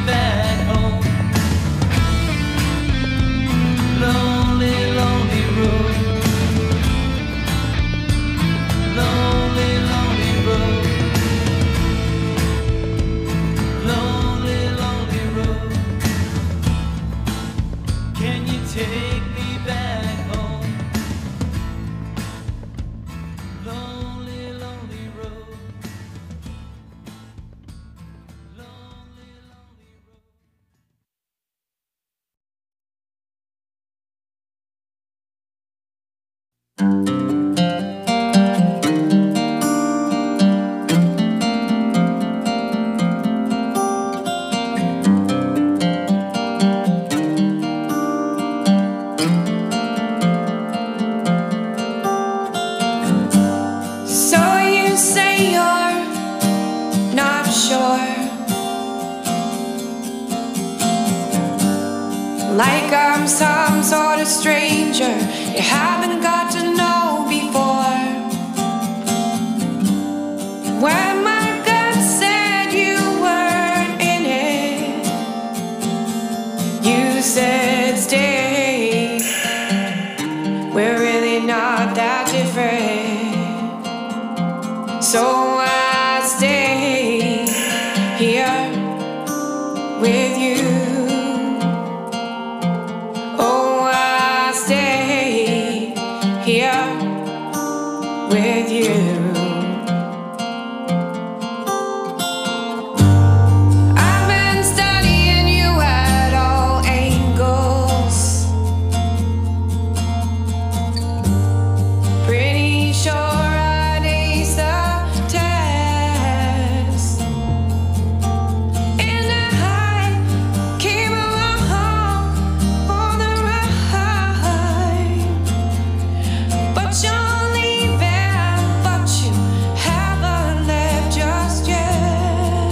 back home. Lonely, lonely road. Lonely, lonely road. Lonely, lonely road. Can you take me back home? Lonely, lonely road. Lonely, lonely road. So you say you're not sure, like I'm some sort of stranger you haven't got to know before. When my gut said you weren't in it, you said stay. We're really not that different. So I stay here with you. Oh, I stay here with you. I've been studying you at all angles. Pretty sure I'd ace the test. And I came along for the ride. But you're leaving, but you haven't left just yet.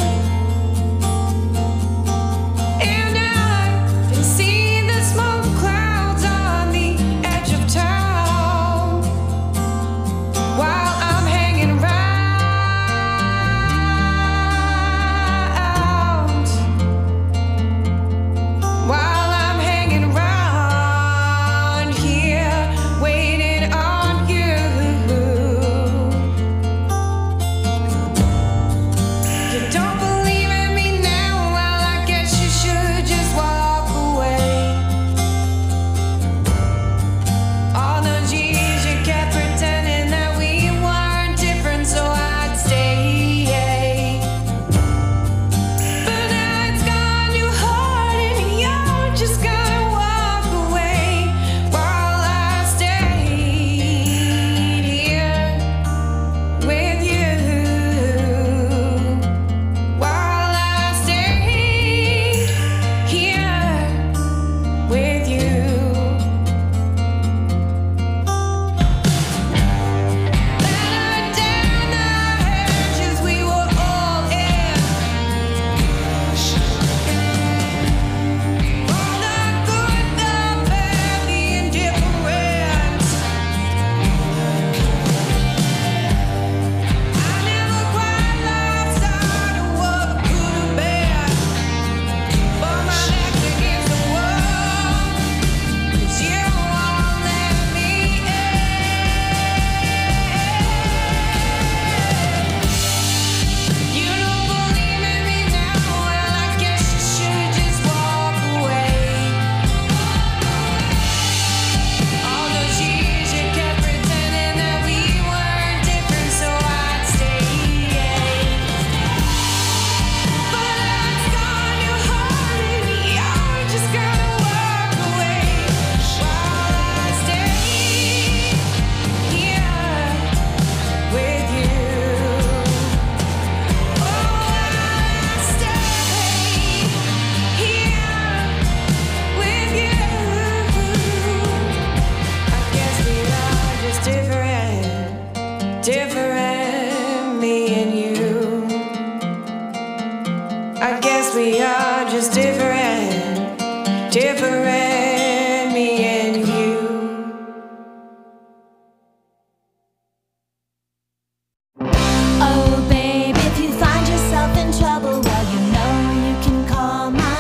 And I can see the smoke clouds on the edge of town while I'm hanging round. While I'm hanging round here, waiting on you. You don't believe in me now? Well, I guess you should just walk away. All those years you kept pretending that we weren't different, so I'd stay. But now it's gone too hard and you're just gonna walk away while I stayed here with you. While I stayed here with you. Better down the hedges we were all in. All the good, the bad, the indifferent. I never quite lost sight of what could have been, but my neck's against the wall, 'cause you won't let me in. You don't believe in me now? Well, I guess you should just walk away. All those years you kept pretending that we weren't different, so I'd stay. But it's gone too hard and you're just gonna walk away while I stay here with you. Oh, I stay here with you. I guess we are just different, me and you. I guess we are just different, me and you. Oh, babe, if you find yourself in trouble, well, you know you can call my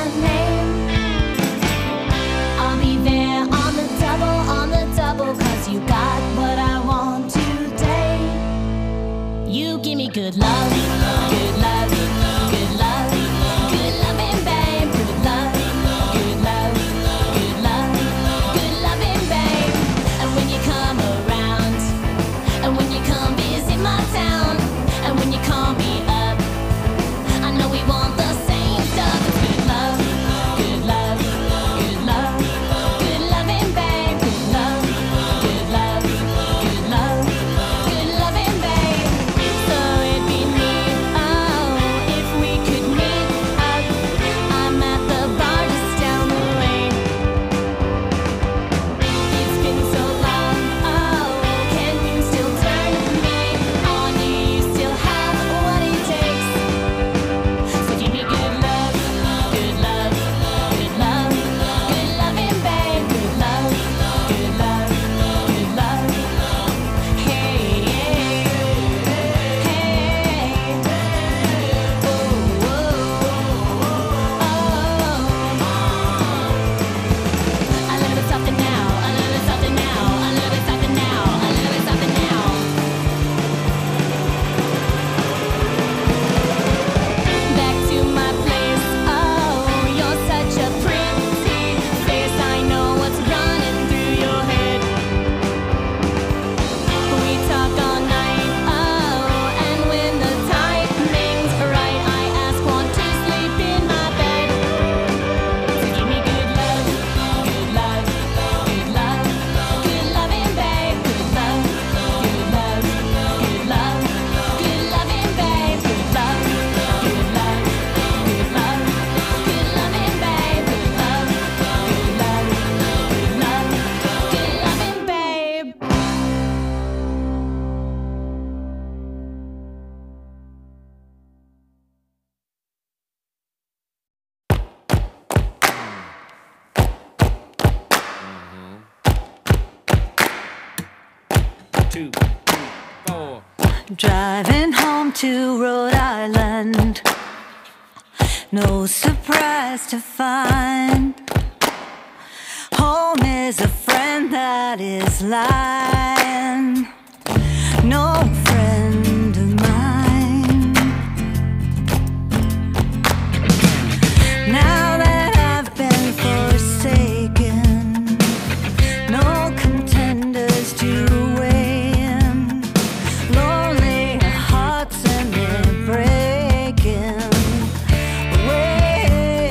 2, 3, 4. Driving home to Rhode Island, no surprise to find home is a friend that is lying, no friend of mine. Now that I've been forsaken, no contenders to weigh in, lonely hearts and they're breaking away.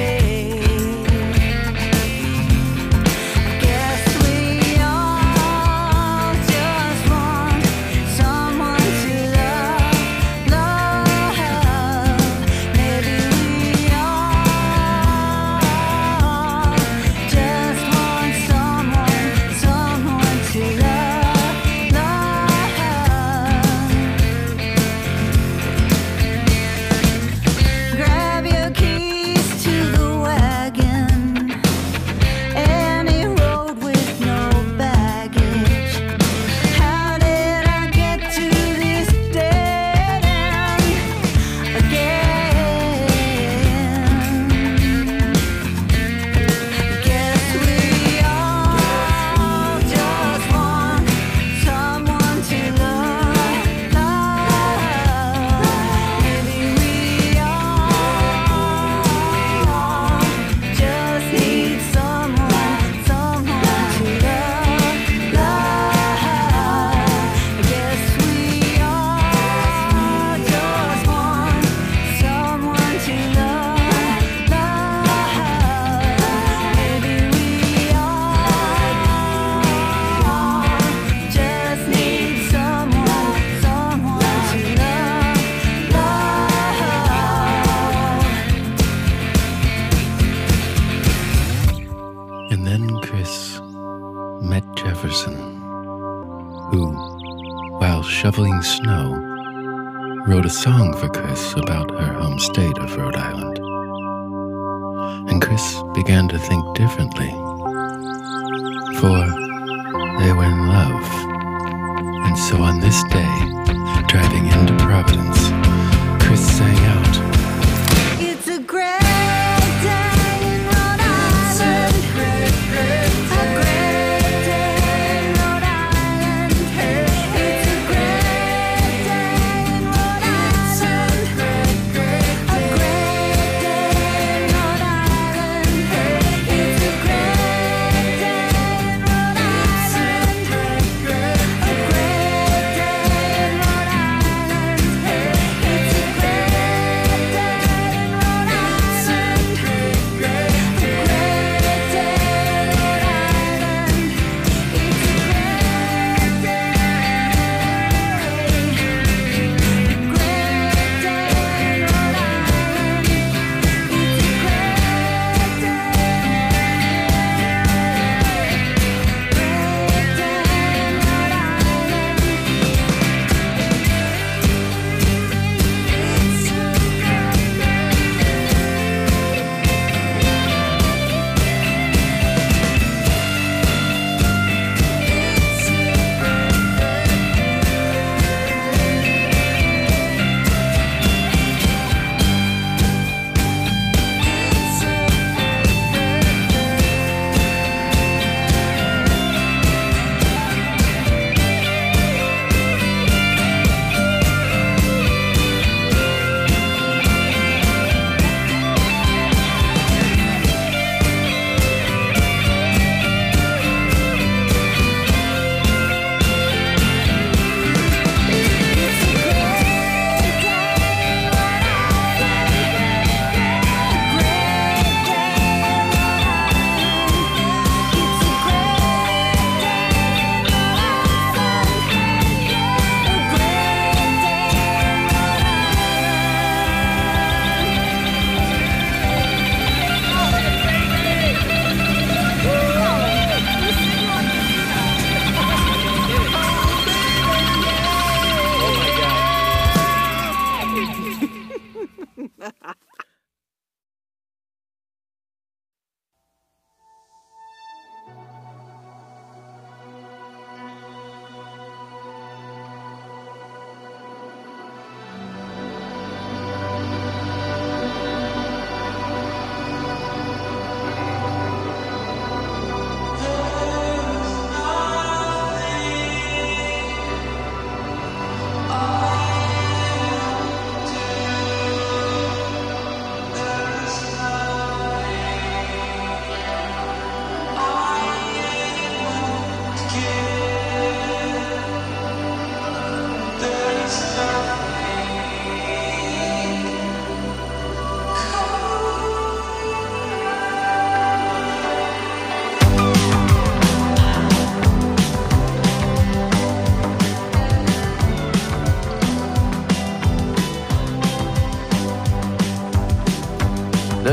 Guess we all just want someone to love, love. Maybe we all just want someone to love, love. Grab your keys to the wagon, any road with no baggage. How did I get to this dead end again? Guess we all just want someone to love, love. Maybe we all just need someone to love, love. Guess we all just want someone to love, love. Maybe we all just need someone to love. And then Chris met Jefferson, who, while shoveling snow, wrote a song for Chris about her home state of Rhode Island. And Chris began to think differently, for they were in love. And so on this day, driving into Providence, Chris sang out, It's a great day in Rhode Island. A great day in Rhode Island. It's a great day in Rhode Island. A great day in Rhode Island. It's a great day in Rhode Island. A great day in Rhode Island. It's a great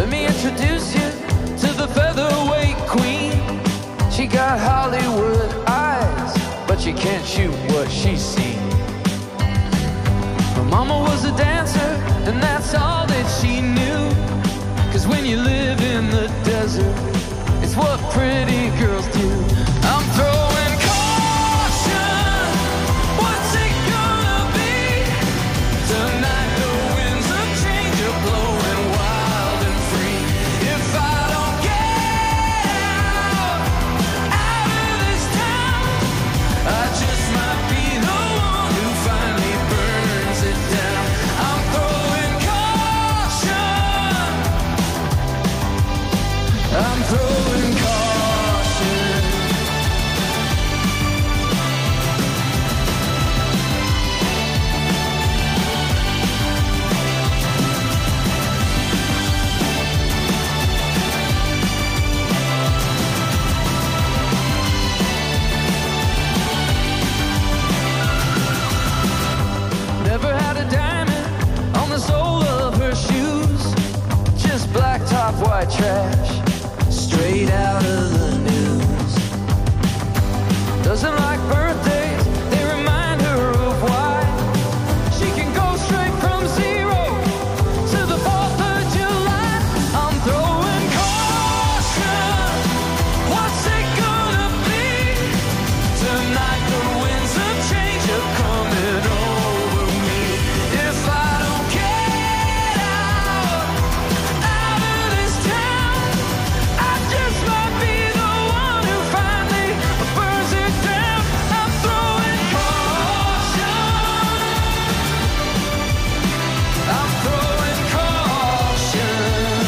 Let me introduce you to the featherweight queen. She got Hollywood eyes, but she can't shoot what she's seen. Her mama was a dancer, and that's all that she knew. 'Cause when you live in the desert, it's what pretty girls do. I'm throwing caution. What's it gonna be? Tonight the winds of change are blowing wild and free. If I don't get out of this town, I just might be the one who finally burns it down. I'm throwing caution. I'm throwing caution. Never had a diamond on the sole of her shoes. Just black top, white trash, straight out of the news. Doesn't like birthdays, they remind her of why. She can go straight from 0 to the 4th of July. I'm throwing caution. What's it gonna be? Tonight the winds of change are coming over me. If I don't get out of this town, I just might be the one who finally burns it down. I'm throwing caution. I'm throwing caution.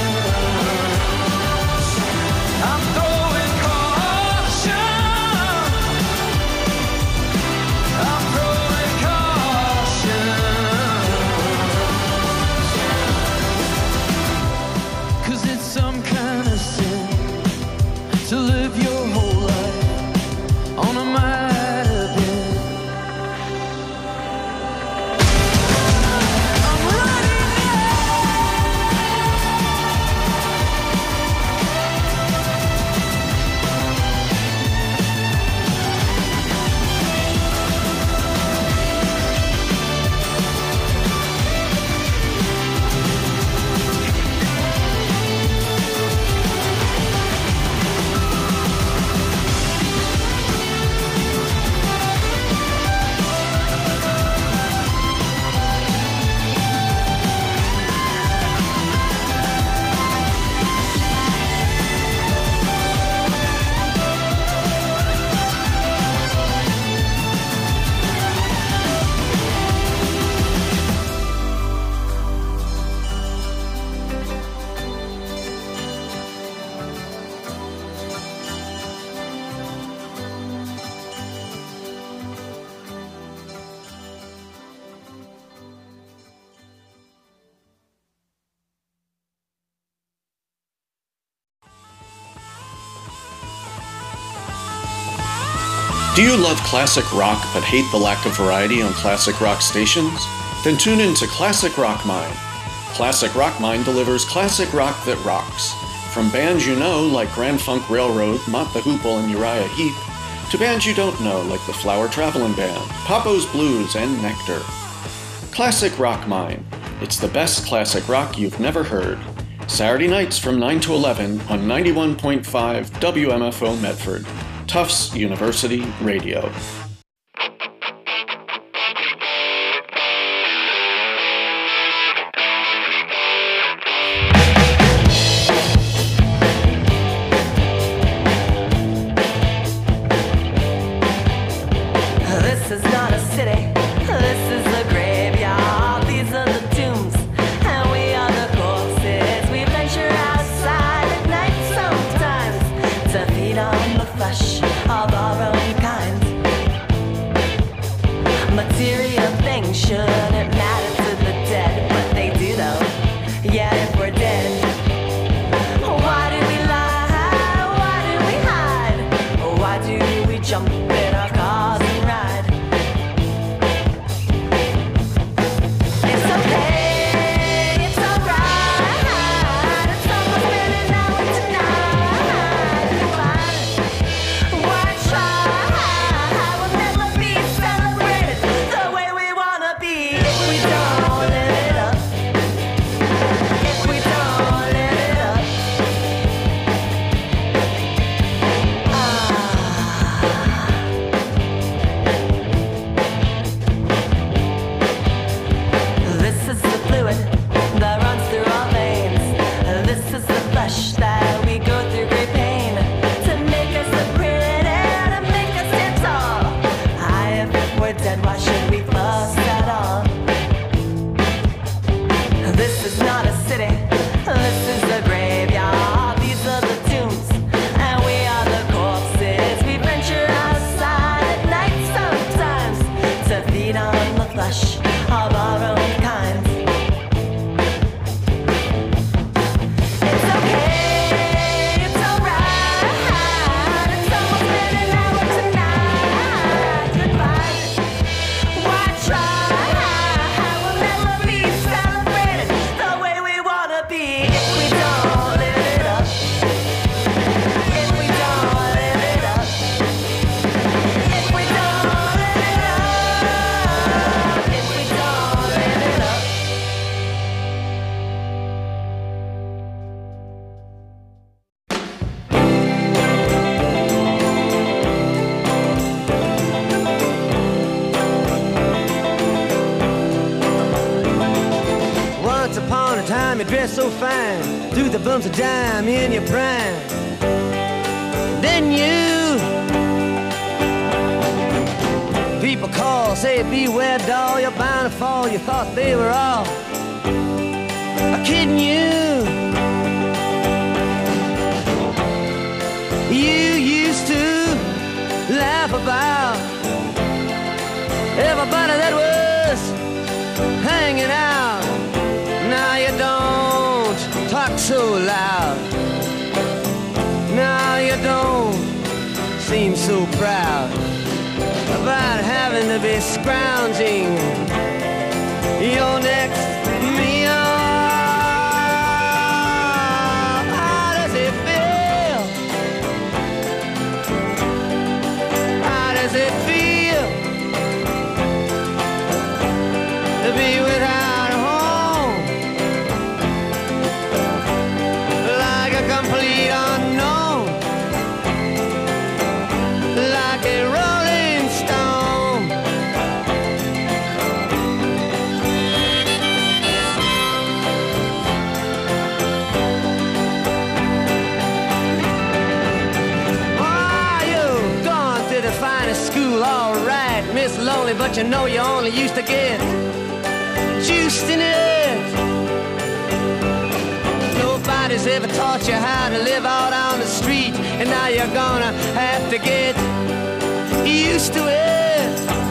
I'm throwing caution. I'm throwing caution. 'Cause it's some kind of sin to live your whole life on a might have been. I'm running Do you love classic rock but hate the lack of variety on classic rock stations? Then tune in to Classic Rock Mine. Classic Rock Mine delivers classic rock that rocks. From bands you know like Grand Funk Railroad, Mott the Hoople, and Uriah Heep, to bands you don't know like the Flower Travelin' Band, Papo's Blues, and Nectar. Classic Rock Mine. It's the best classic rock you've never heard. Saturday nights from 9 to 11 on 91.5 WMFO Medford. Tufts University Radio. This is not a city, this is a graveyard. These are the tombs, and we are the corpses. We venture outside at night sometimes to feed on the flesh of our own kind. dress so fine, through the bumps of dime in your prime. Then you, people call, say beware doll, you're bound to fall. You thought they were all kidding you. You used to laugh about everybody that was hanging out. Now you don't talk so loud. Now you don't seem so proud about having to be scrounging your next meal. How does it feel? How does it feel to be without a home? Like a complete unknown, like a rolling stone. Oh, you've gone to the finest school, all right, Miss Lonely, but you know you only used to get juiced in it. Nobody's ever taught you how to live out on the street, and now you're gonna have to get used to it.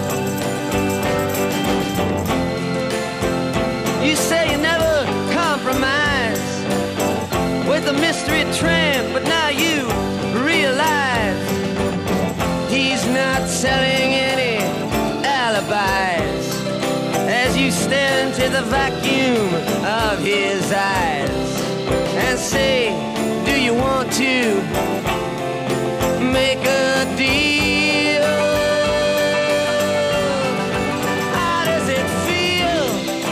You say you never compromise with a mystery tramp, but now you realize he's not selling any alibis as you stare into the vacuum of his eyes and say, do you want to make a deal? How does it feel?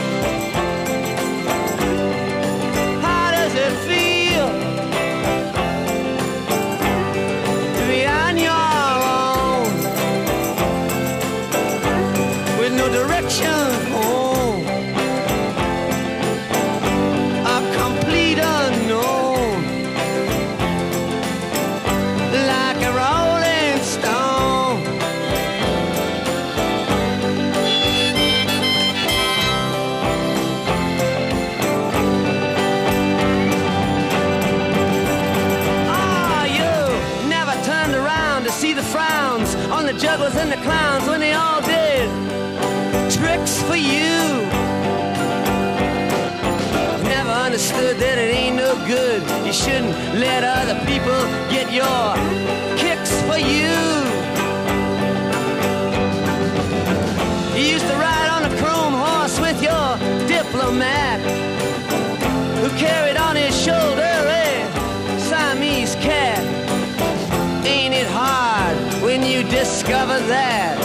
How does it feel to be on your own with no direction home? A complete unknown, like a rolling stone. Ah, you never turned around to see the frowns on the jugglers and the clowns when they all did tricks for you. Never understood that it ain't no good. You shouldn't let other people get your kicks for you. You used to ride on a chrome horse with your diplomat, who carried on his shoulder a Siamese cat. Ain't it hard when you discover that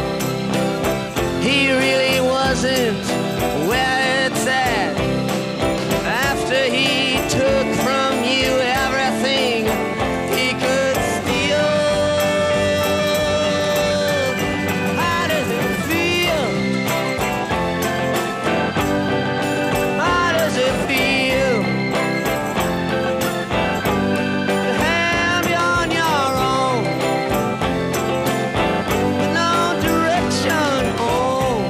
he really wasn't where it's at? After he took from you everything he could steal. How does it feel? How does it feel to have you on your own with no direction home,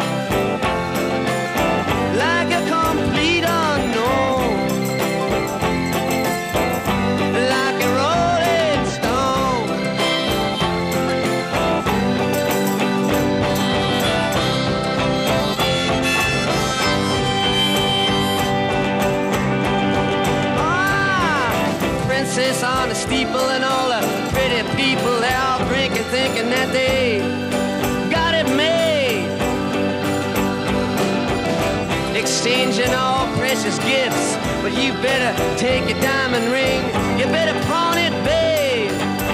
like a complete unknown, like a rolling stone? Ah, princess on the steeple and all the pretty people, they all drinking, thinking that they got it made, exchanging all precious gifts. But you better take your diamond ring, you better pawn it, babe.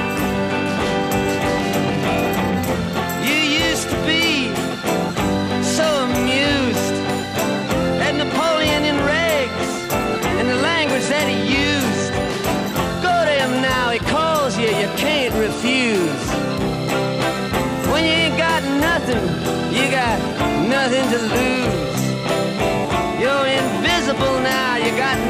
You used to be so amused at Napoleon in rags and the language that he used. Go to him now, he calls you, you can't refuse. When you ain't got nothing, you got nothing to lose. You're invisible now, you got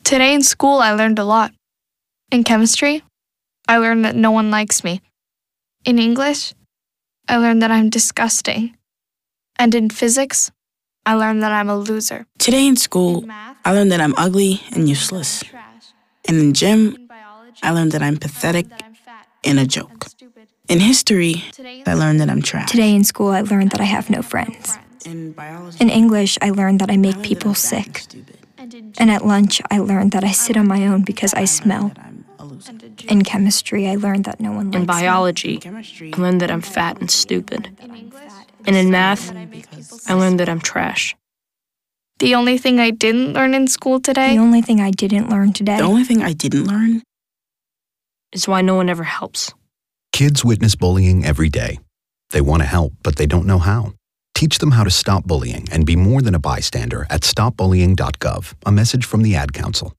Today in school, I learned a lot. In chemistry, I learned that no one likes me. In English, I learned that I'm disgusting. And in physics, I learned that I'm a loser. Today in school, I learned that I'm ugly and useless. And in gym, I learned that I'm pathetic and a joke. In history, I learned that I'm trash. Today in school, I learned that I have no friends. In biology, In English, I learned that I I make learned that people I'm fat and sick. stupid. And at lunch, I learned that I sit on my own because I smell. That I'm a loser. In chemistry, I learned that no one likes In me. biology, Chemistry, I learned that I'm fat and stupid. And in math, I learned that I'm trash. The only thing I didn't learn in school today, The only thing I didn't learn today the only thing I didn't learn Is why no one ever helps. Kids witness bullying every day. They want to help, but they don't know how. Teach them how to stop bullying and be more than a bystander at stopbullying.gov. A message from the Ad Council.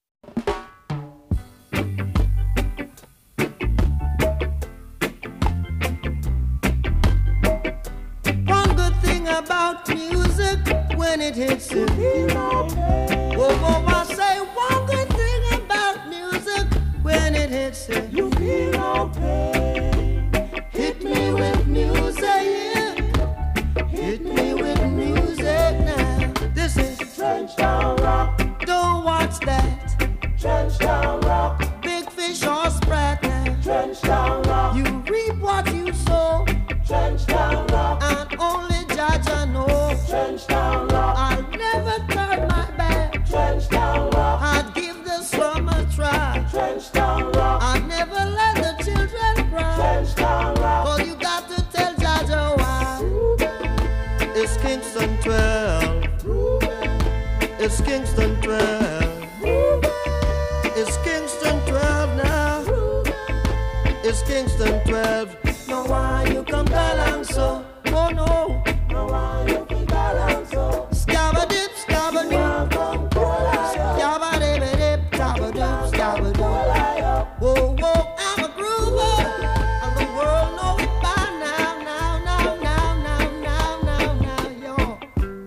One good thing about music when it hits you. Oh, I say one good thing about music when it hits you. You feel okay. Hit me with music, yeah. Hit me with music now. This is Trenchtown Rock. Don't watch that. Trenchtown Rock. Big fish or sprat now. Trenchtown Rock. You reap what you sow. Trenchtown Rock. And only Jaja know. Trenchtown Rock. I'll never turn my back. Trenchtown Rock. I'd give the slum a try. Trenchtown Rock. I'd never let the children cry. Trenchtown Rock. All you got to tell Jaja why. It's Kingston 12. It's Kingston 12. It's Kingston 12 now. It's Kingston 12. No, why you come down so? Oh no. No, why you come down so? Scabba-dip, scabba-dip. Scabba-dip, scabba-dip, scabba-dip. Whoa, whoa, I'm a groover. And the world knows it by now, yo.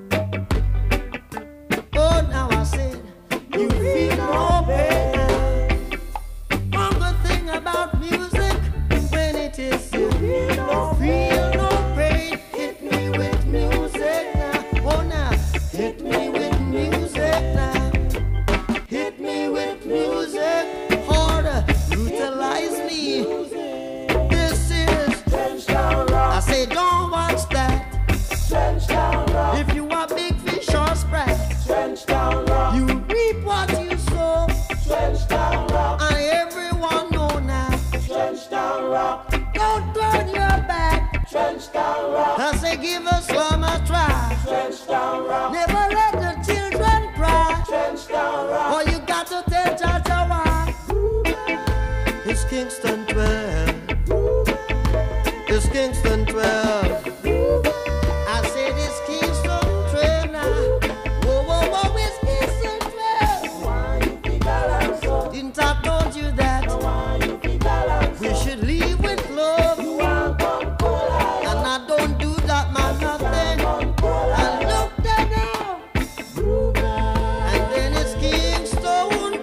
Oh, now I said, you feel no pain now. One good thing about music, when it is you feel no pain. Hit me with music now. Oh, now, hit me with music now. Hit me with music harder, brutalize me. This is Trenchtown Rock. I say, don't watch that. Trenchtown Rock. If you are big fish or sprat, Trenchtown Rock. You reap what you sow. Trenchtown Rock. And everyone know now. Trenchtown Rock. Don't turn your back. Trenchtown Rock. I say, give us slum a try. Trenchtown Rock. Never let the children cry. Trenchtown Rock. All you got to tell Jaja why. It's Kingston 12. It's Kingston 12. I said it's Kingston 12 now. Whoa, whoa, whoa, it's Kingston 12. Why you think I so? Didn't I told you that? Why you think I we should leave with love. And I don't do that, man, nothing. I look there now. And then it's Kingston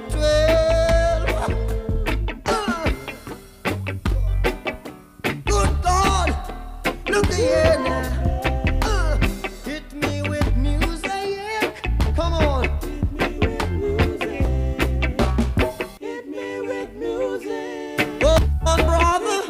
12. Good God, look here now. Hit me with music. Come on. Hit me with music. Oh, on, brother.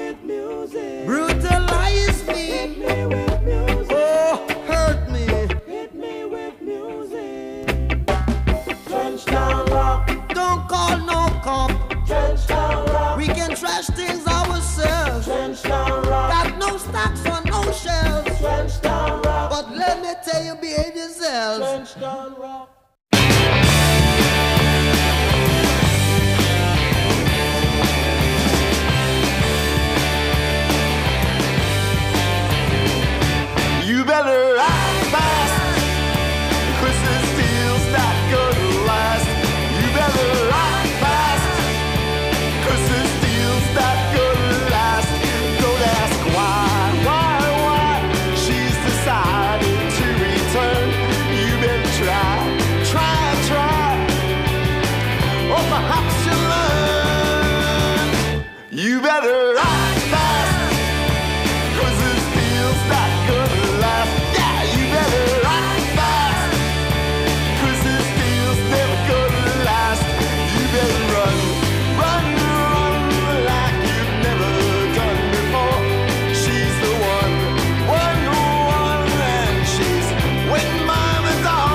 Brutalize me. Oh, hurt me. Hit me with music. Trenchtown Rock. Don't call no cop. Trenchtown Rock. We can trash things ourselves. Trenchtown Rock. Got no stocks on no shelves. Trenchtown Rock. But let me tell you, behave yourselves. Trenchtown Rock. You better act fast, 'cause this deal's not gonna last. You better act fast, 'cause this deal's not gonna last. Don't ask why she's decided to return. You better try You better rock fast, 'cause this deal's not gonna last. Yeah, you better rock fast, 'cause this deal's never gonna last. You better run, run, run like you've never done before. She's the one, and she's waiting by the door.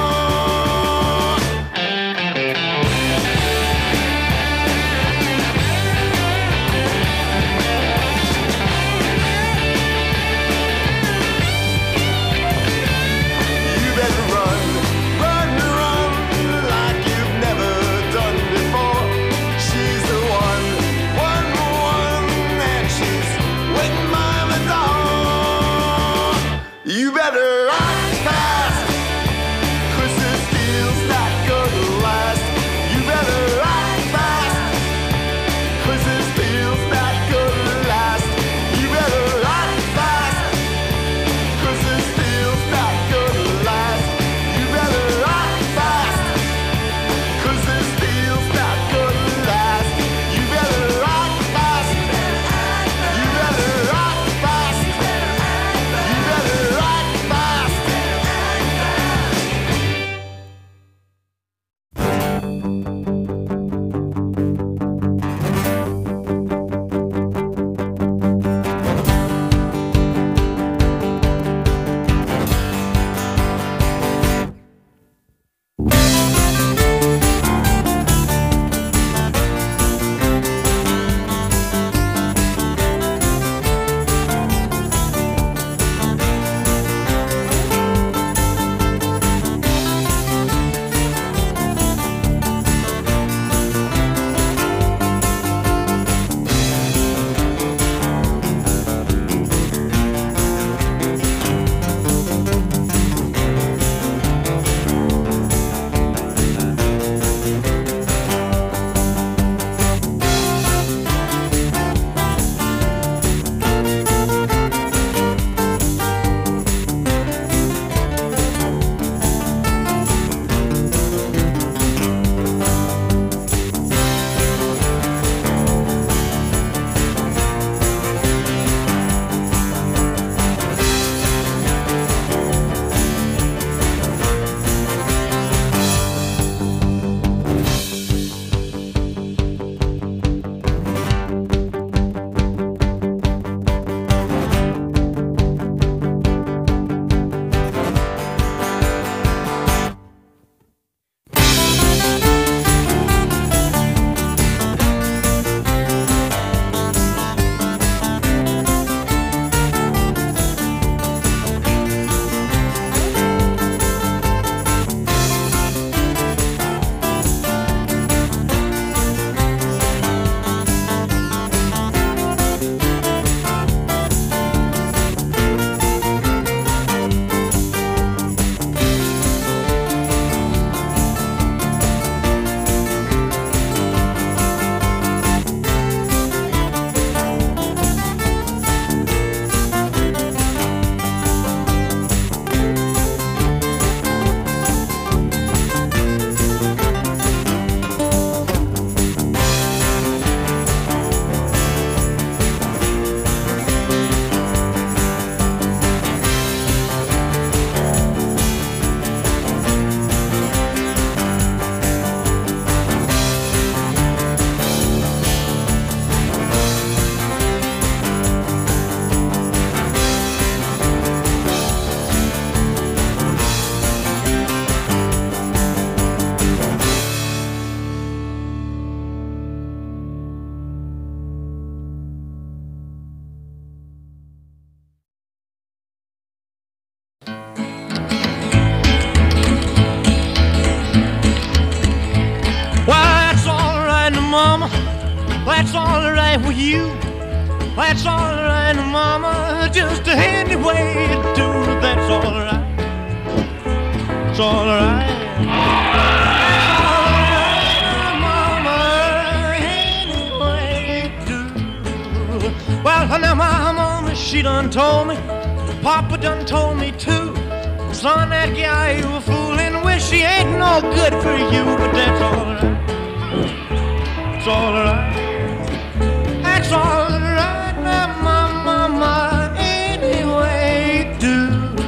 You better run, run, run like you've never done before. She's the one, and she's waiting by the door. You better rock fast, 'cause this deal's not gonna last. You better rock fast, 'cause this deal's not gonna last. You better rock fast, 'cause this deal's not gonna last. You better rock fast, 'cause this deal's not gonna last. You better rock fast. You better rock fast. You better rock fast. That's all right with you. That's all right, mama. Just any way you do. That's all right. It's all right. That's all right, mama. Any way you do. Well, now my mama, she done told me. Papa done told me too. Son, that guy you were fooling with, she ain't no good for you. But that's all right. It's all right. That's all right now, mama, anyway, do.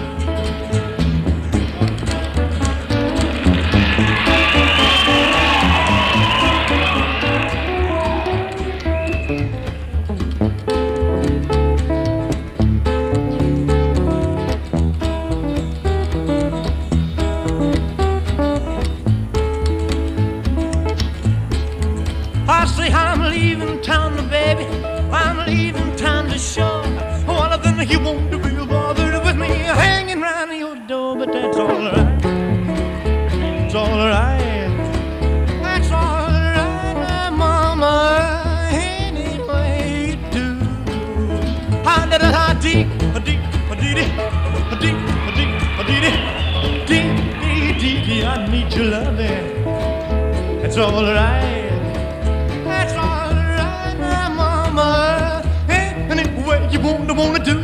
I say I'm leaving town, baby. I'm leaving town to show. One of them you won't be bothered with me hanging round your door, but that's all right. It's all right. That's all right, mama. Anyway, do. I did a dee, a dee, a dee, a dee, a dee, a dee, dee, dee. I need your loving. It's all right. That's all right now, mama. Anyway, you wanna do.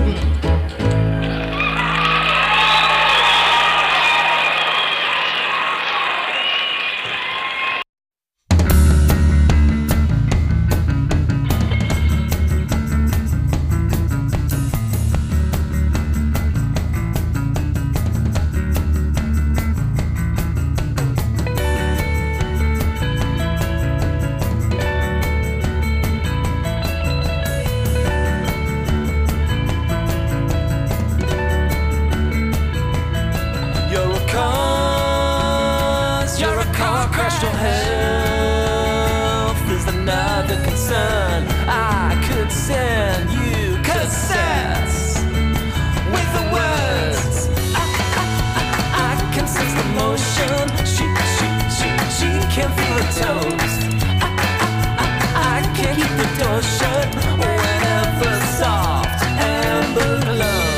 You're a car crash to health is another concern. I could send you cassettes with the words. I can sense the motion. She can feel the tones. I can't keep the door shut whenever soft amber glows.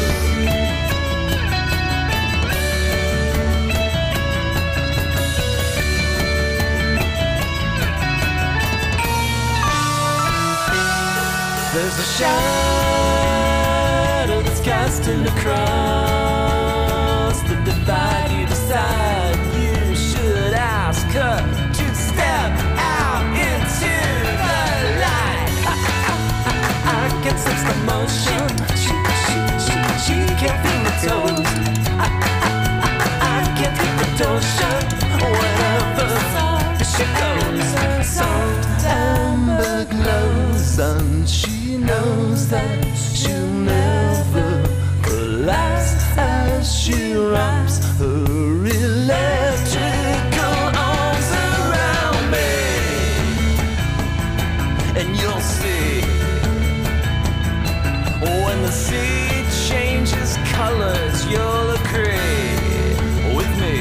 There's a shadow that's casting across the divide. You decide you should ask her to step out into the light. I can sense the motion. She can't feel the toes. I can't keep the door shut whenever she goes. Soft amber glows and she knows that she'll never collapse as she wraps her electrical arms around me. And you'll see when the sea changes colors, you'll agree with me.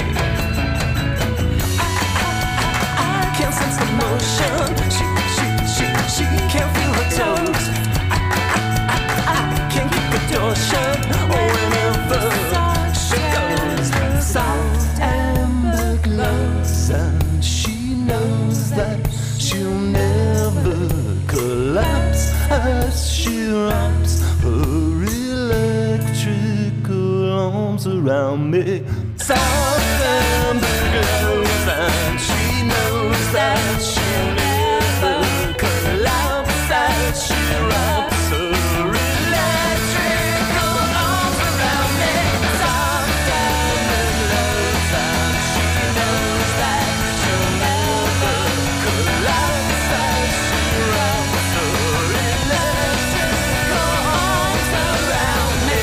I can't sense the motion. She can't feel her toes. I can't keep the door shut whenever she goes. Soft amber glows and she knows that she'll never collapse as she wraps her electrical arms around me. Soft amber glows and she knows that she'll never collapse as she wraps her electrical arms around me. Soft amber glows and she knows that she'll never collapse as she wraps her electrical arms around me.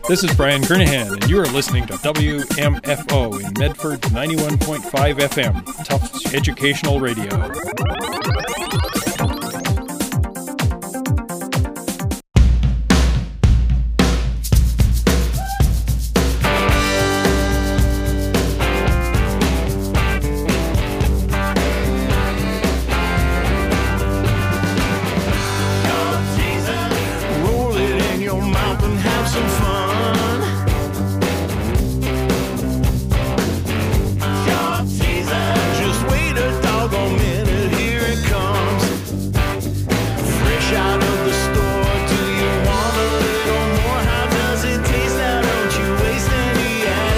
This is Brian Kernahan, and you are listening to WMFO in Medford 91.5 FM, Tufts Educational Radio. Roll it in your mouth and have some fun. Just wait a doggone minute, here it comes. Fresh out of the store, do you want a little more? How does it taste? Now don't you waste any at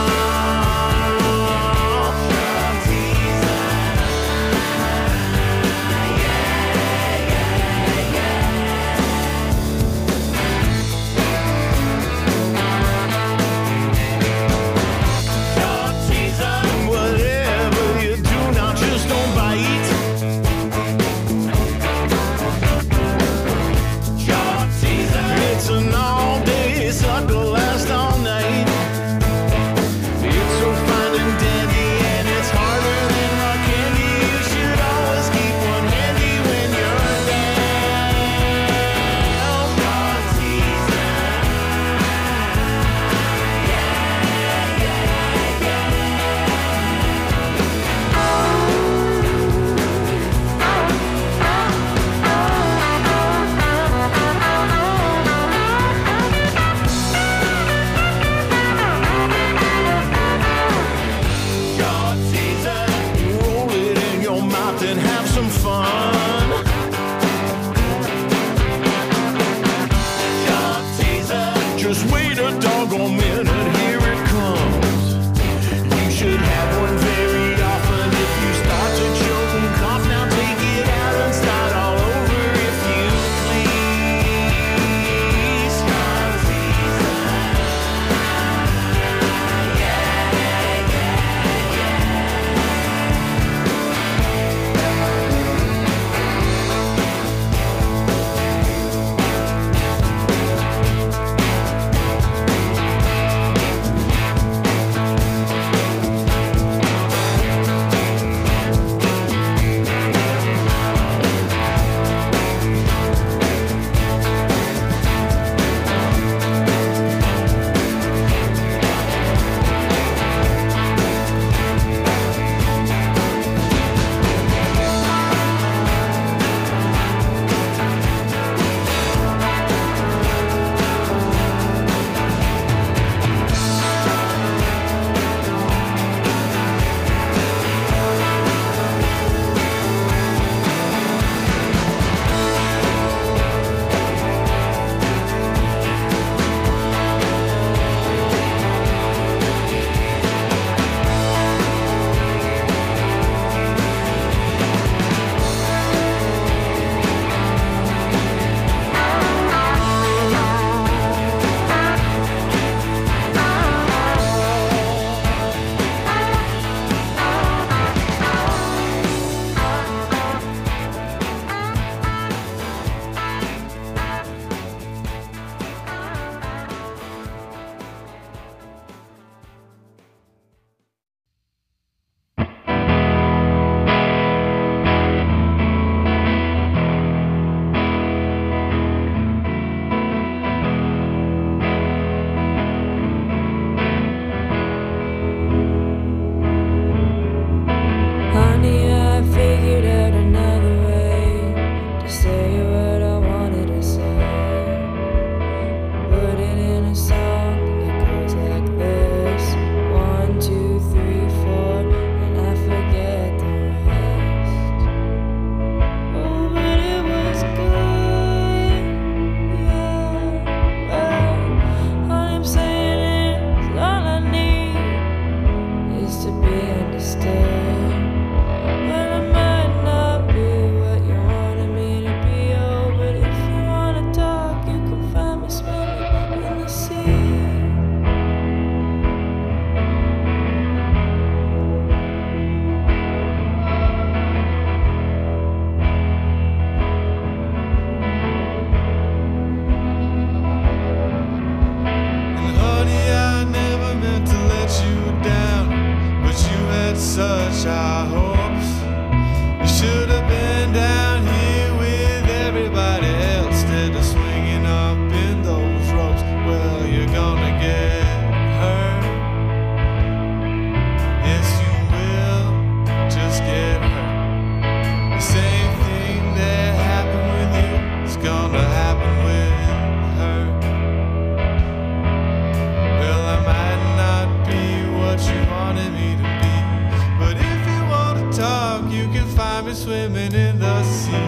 all. Whatever you do now, just don't bite. It's an all-day sucker, last all night. It's so fine and dandy, and it's harder than rock candy. You should always keep one handy when you're roll it in your mouth and have some fun. Just wait a doggone minute, here it comes. You should have one very often. If you start to choke and cough, now take it out and start all over if you please. dash our hopes. You should have been down here with everybody else instead of swinging up in those ropes. Well, you're gonna get hurt. Yes, you will just get hurt. The same thing that happened with you is gonna happen with her. Well, I might not be what you wanted me to be, but if you want to talk, you can find me swimming in the sea.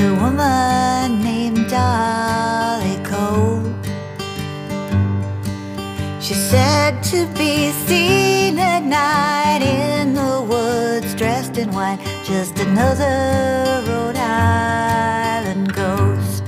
a woman named Dolly Cole. She's said to be seen at night in the woods, dressed in white, just another Rhode Island ghost.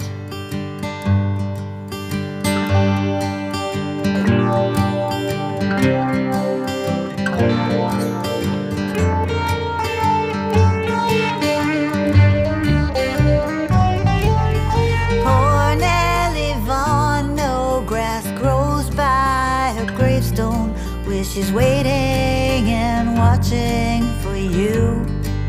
Poor Nellie Vaughan, no grass grows by her gravestone, where she's waiting and watching for you.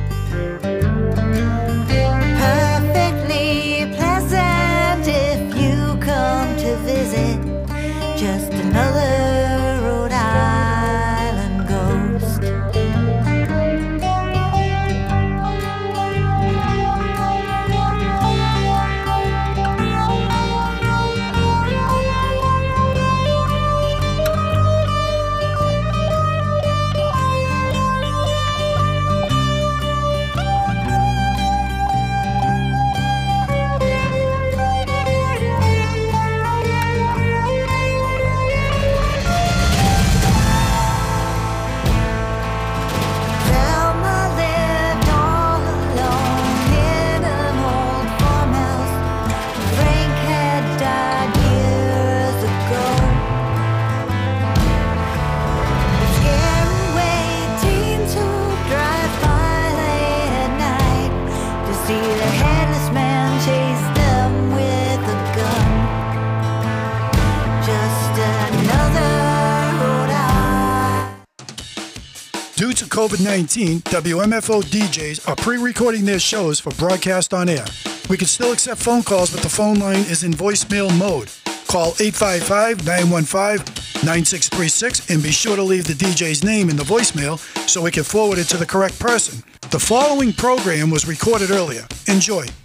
Perfectly pleasant if you come to visit, just another Rhode Island ghost. Thelma lived all alone in an old farmhouse. Frank had died years ago. Scared away teens who drive by late at night to see the headless man chase them with a gun. Just another Rhode Island. Due to COVID-19, WMFO DJs are pre-recording their shows for broadcast on air. We can still accept phone calls, but the phone line is in voicemail mode. Call 855-915-9636 and be sure to leave the DJ's name in the voicemail so we can forward it to the correct person. The following program was recorded earlier. Enjoy.